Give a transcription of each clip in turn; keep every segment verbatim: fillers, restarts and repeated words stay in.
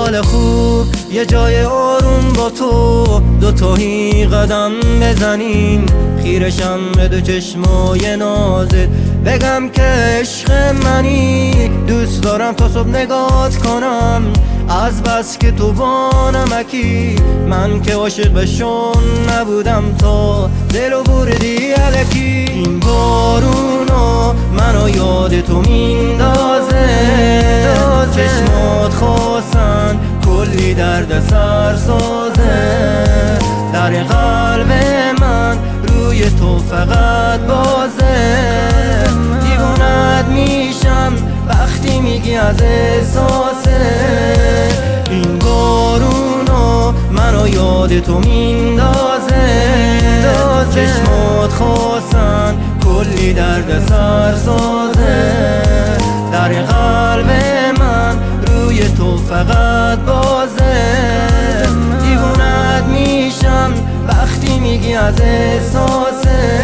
حال خوب یه جای آروم با تو دوتایی قدم بزنیم، خیرشم به دو چشمای نازت بگم که عشق منی. دوست دارم تا صبح نگات کنم از بس که تو با نمکی، من که عاشق بشون نبودم تا دلو بردی الکی. این بارونا منو یاد تو میندازه، چشمات خواستن کلی درد سر سازه، در قلب من روی تو فقط بازه. دیوونت میشم وقتی میگی از احساسه، این بارونا منو یاد تو میندازه، چشمات خواستن کلی درد سر سازه، در قلب من روی تو فقط بازه. دیوونت میشم وقتی میگی از احساسه.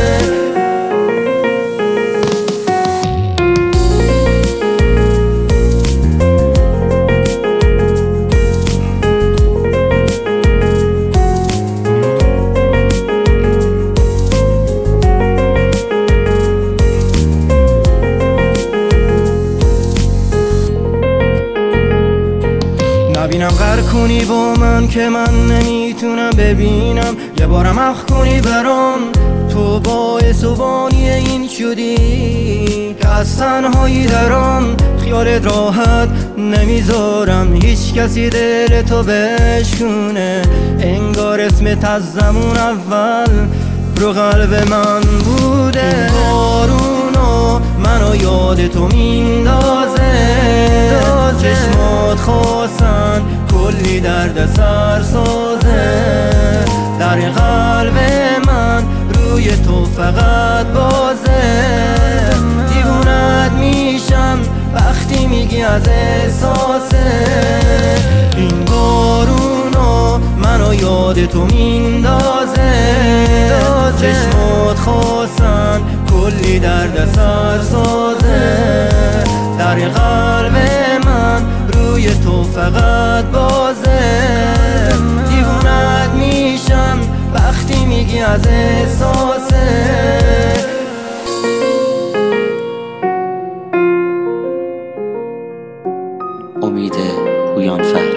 نبینم غر کنی با من که من نمیتونم ببینم، یه بارم اخ کنی برام تو باعث و بانی این شدی که از تنهایی درام. خیالت راحت نمیذارم هیچ کسی دل تو بشکونه، انگار اسمت از زمون اول رو قلب من بوده. بارونا منو یاد تو میندازه، چشمات خواستن کلی درد سر سازه، در قلب من روی تو فقط بازه. دیوونت میشم وقتی میگی از احساسه، این بارونا منو یاد تو میندازه، چشمات خواستن کلی درد سر سازه، در قلب من روی تو فقط بازه. دیوونت میشم وقتی میگی از احساسه. امید پویانفر.